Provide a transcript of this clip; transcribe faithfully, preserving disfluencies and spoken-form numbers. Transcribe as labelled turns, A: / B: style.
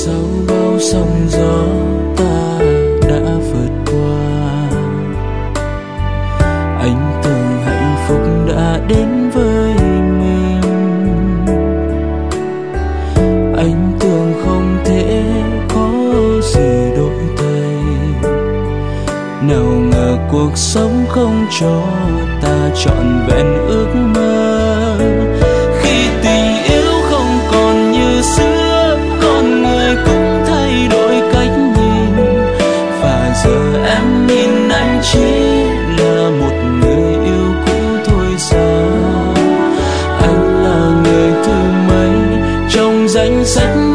A: Sau bao sóng gió ta đã vượt qua, anh tưởng hạnh phúc đã đến với mình. Anh tưởng không thể có gì đổi thay, nào ngờ cuộc sống không cho ta trọn vẹn ước mơ. Khi tình yêu không còn như xưa, con người cũng thay đổi cách nhìn, và giờ em nhìn anh chỉ là một người yêu cũ thôi sao. Anh là người thứ mấy trong danh sách